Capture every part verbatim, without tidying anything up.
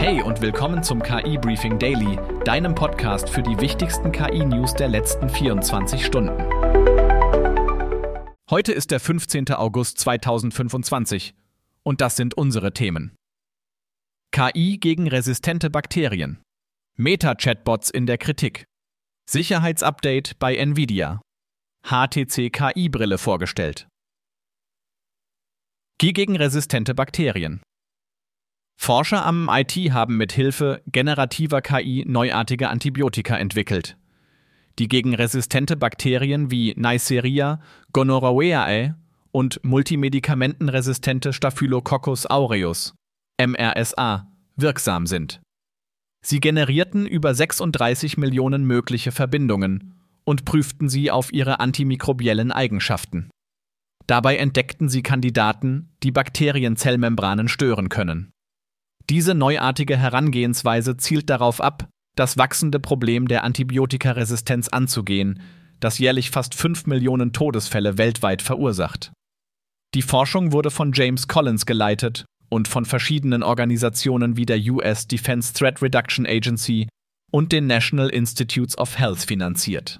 Hey und willkommen zum K I-Briefing Daily, deinem Podcast für die wichtigsten K I-News der letzten vierundzwanzig Stunden. Heute ist der fünfzehnten August zweitausendfünfundzwanzig und das sind unsere Themen. K I gegen resistente Bakterien. Meta-Chatbots in der Kritik. Sicherheitsupdate bei Nvidia. H T C K I-Brille vorgestellt. K I gegen resistente Bakterien. Forscher am M I T haben mit Hilfe generativer K I neuartige Antibiotika entwickelt, die gegen resistente Bakterien wie Neisseria, Gonorrhoeae und multimedikamentenresistente Staphylococcus aureus, M R S A, wirksam sind. Sie generierten über sechsunddreißig Millionen mögliche Verbindungen und prüften sie auf ihre antimikrobiellen Eigenschaften. Dabei entdeckten sie Kandidaten, die Bakterienzellmembranen stören können. Diese neuartige Herangehensweise zielt darauf ab, das wachsende Problem der Antibiotikaresistenz anzugehen, das jährlich fast fünf Millionen Todesfälle weltweit verursacht. Die Forschung wurde von James Collins geleitet und von verschiedenen Organisationen wie der U S Defense Threat Reduction Agency und den National Institutes of Health finanziert.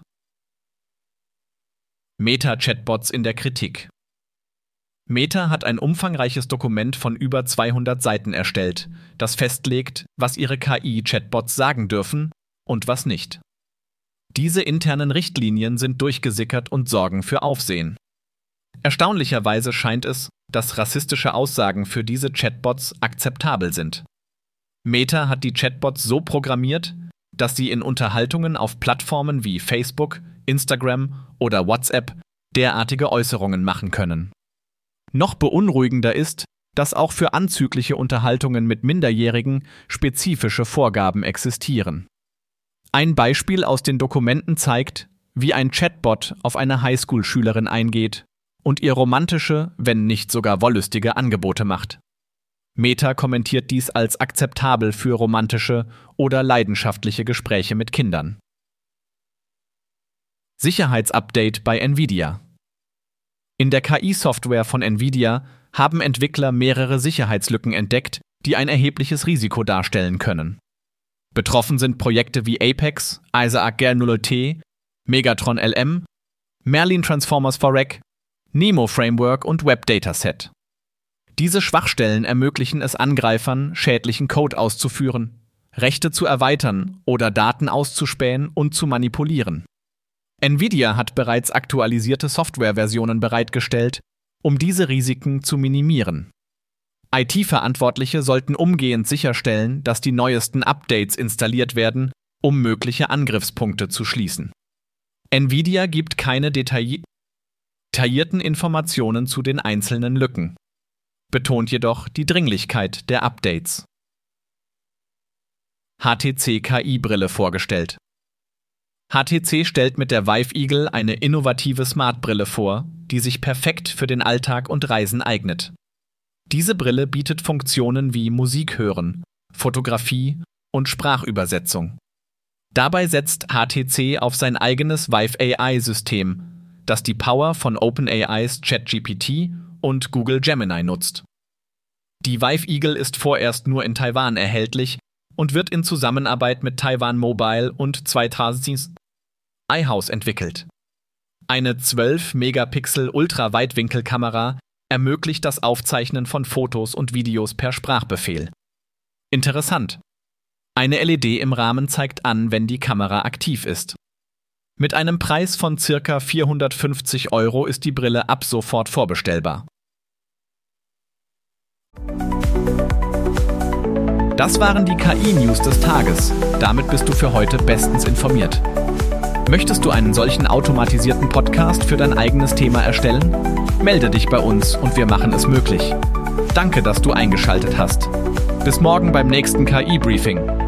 Meta-Chatbots in der Kritik. Meta hat ein umfangreiches Dokument von über zweihundert Seiten erstellt, das festlegt, was ihre K I-Chatbots sagen dürfen und was nicht. Diese internen Richtlinien sind durchgesickert und sorgen für Aufsehen. Erstaunlicherweise scheint es, dass rassistische Aussagen für diese Chatbots akzeptabel sind. Meta hat die Chatbots so programmiert, dass sie in Unterhaltungen auf Plattformen wie Facebook, Instagram oder WhatsApp derartige Äußerungen machen können. Noch beunruhigender ist, dass auch für anzügliche Unterhaltungen mit Minderjährigen spezifische Vorgaben existieren. Ein Beispiel aus den Dokumenten zeigt, wie ein Chatbot auf eine Highschool-Schülerin eingeht und ihr romantische, wenn nicht sogar wollüstige Angebote macht. Meta kommentiert dies als akzeptabel für romantische oder leidenschaftliche Gespräche mit Kindern. Sicherheitsupdate bei Nvidia. In der K I-Software von Nvidia haben Entwickler mehrere Sicherheitslücken entdeckt, die ein erhebliches Risiko darstellen können. Betroffen sind Projekte wie Apex, Isaac G null T, Megatron L M, Merlin Transformers for Rack, Nemo Framework und Web Dataset. Diese Schwachstellen ermöglichen es Angreifern, schädlichen Code auszuführen, Rechte zu erweitern oder Daten auszuspähen und zu manipulieren. Nvidia hat bereits aktualisierte Softwareversionen bereitgestellt, um diese Risiken zu minimieren. I T-Verantwortliche sollten umgehend sicherstellen, dass die neuesten Updates installiert werden, um mögliche Angriffspunkte zu schließen. Nvidia gibt keine detaillierten Informationen zu den einzelnen Lücken, betont jedoch die Dringlichkeit der Updates. H T C K I-Brille vorgestellt. H T C stellt mit der Vive Eagle eine innovative Smartbrille vor, die sich perfekt für den Alltag und Reisen eignet. Diese Brille bietet Funktionen wie Musik hören, Fotografie und Sprachübersetzung. Dabei setzt H T C auf sein eigenes Vive A I-System, das die Power von OpenAIs ChatGPT und Google Gemini nutzt. Die Vive Eagle ist vorerst nur in Taiwan erhältlich und wird in Zusammenarbeit mit Taiwan Mobile und zweitausend iHouse entwickelt. Eine zwölf Megapixel Ultraweitwinkelkamera ermöglicht das Aufzeichnen von Fotos und Videos per Sprachbefehl. Interessant. Eine L E D im Rahmen zeigt an, wenn die Kamera aktiv ist. Mit einem Preis von ca. vierhundertfünfzig Euro ist die Brille ab sofort vorbestellbar. Das waren die K I-News des Tages. Damit bist du für heute bestens informiert. Möchtest du einen solchen automatisierten Podcast für dein eigenes Thema erstellen? Melde dich bei uns und wir machen es möglich. Danke, dass du eingeschaltet hast. Bis morgen beim nächsten K I-Briefing.